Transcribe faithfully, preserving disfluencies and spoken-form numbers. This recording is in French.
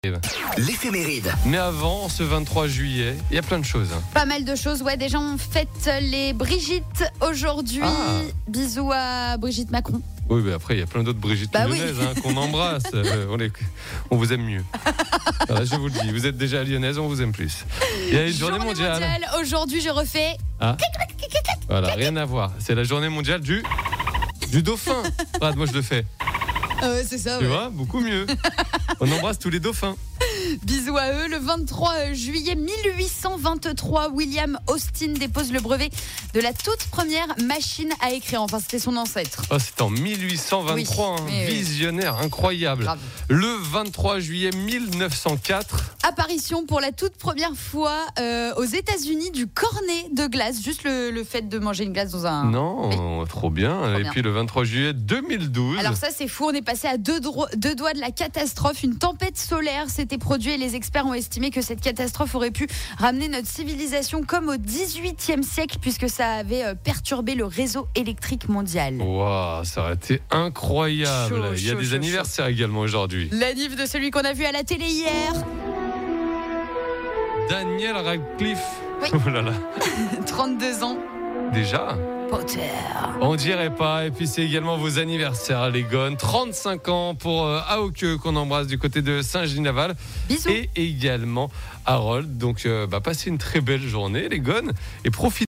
L'éphéméride. Mais avant, ce vingt-trois juillet, il y a plein de choses. Pas mal de choses, ouais. Déjà, on fête les Brigitte aujourd'hui. Ah. Bisous à Brigitte Macron. Oui, mais après, il y a plein d'autres Brigitte Bah lyonnaises oui. hein, qu'on embrasse. Euh, on, les- on vous aime mieux. Voilà, je vous le dis, vous êtes déjà lyonnaise, on vous aime plus. Il y a une journée, mondiale. Aujourd'hui, je refais. Ah. Voilà, rien à voir. C'est la journée mondiale du, du dauphin. Regarde, moi je le fais. Euh, c'est ça, Tu ouais. vois, beaucoup mieux. On embrasse tous les dauphins. Bisous à eux. Le vingt-trois juillet mille huit cent vingt-trois, William Austin dépose le brevet de la toute première machine à écrire. Enfin, c'était son ancêtre. Oh, c'est en mille huit cent vingt-trois, Oui, un mais oui. visionnaire incroyable. Grave. Le vingt-trois juillet mille neuf cent quatre. Apparition pour la toute première fois euh, aux États-Unis du cornet de glace. Juste le, le fait de manger une glace dans un. Non, trop bien. Trop Et bien. puis le vingt-trois juillet deux mille douze. Alors ça c'est fou, on est passé à deux, dro- deux doigts de la catastrophe. Une tempête solaire s'était produite et les experts ont estimé que cette catastrophe aurait pu ramener notre civilisation comme au dix-huitième siècle puisque ça avait euh, perturbé le réseau électrique mondial. Waouh, ça aurait été incroyable. Chaud, Il y a chaud, des chaud, anniversaires également aujourd'hui. L'anniv de celui qu'on a vu à la télé hier. Daniel Radcliffe. Oui. Oh là là, trente-deux ans. déjà Potter. on dirait pas. Et puis c'est également vos anniversaires, les gones. trente-cinq ans pour euh, Aoke qu'on embrasse du côté de Saint-Genis-Laval. Bisous. Et également Harold. Donc euh, bah, passez une très belle journée, les gones. Et profitez.